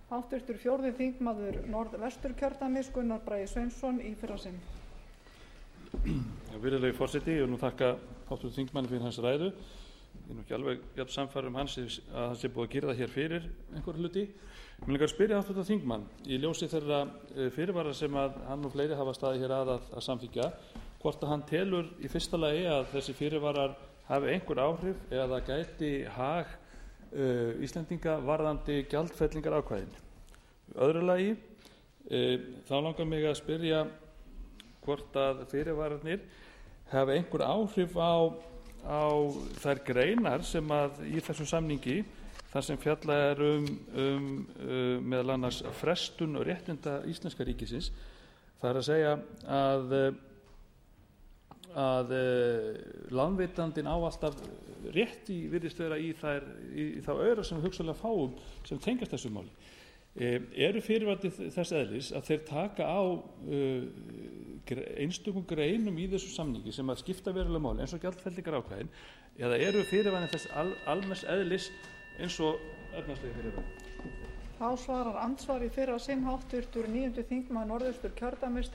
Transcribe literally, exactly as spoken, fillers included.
háttvirtur fjórði þingmaður norðvesturkjördæmis gunnar bragi sveinsson í fyrra sinn. Virðulegi forseti, ég vil nú þakka háttvirtum þingmanni fyrir hans ræðu. Ég er nú ekki alveg jafn sannfærður um hans að hann sé búið að gera það hér fyrir einhverju hluti. Ég vil líka spyrja háttvirtan þingmann í ljósi þeirra fyrirvara sem að hann og fleiri hafa staðið hér að að, að samþykkja, hvort að hann telur í fyrsta lagi að þessi fyrirvarar hafi einhver áhrif eða gæti hag uh, Íslendinga varðandi gjaldfellingar ákvæðin. Í öðru lagi uh, þá langar mig að spyrja hvort að fyrirvararnir hafi einhver áhrif á, á þær greinar sem að í þessum samningi þar sem fjallað er um, um uh, meðal annars frestun og réttinda íslenska ríkisins. Það er að segja að, að uh, lánveitandinn á alltaf rétt í virðist vera í, þær, í, í þá aura sem við hugsanlega fáum sem tengast þessu máli. Uh, eru fyrirvarandi þess eðlis að þeir taka á uh, einstökum greinum í þessu samningi sem að skipta verulega máli eins og gjaldfellingar ákvæðin, eða eru fyrirvarandi þess al, almenns eðlis eins og efnahagslegir fyrirvarar? Þá svarar andsvar í fyrra sinn háttvirtur níundi þingmaður norðausturkjördæmis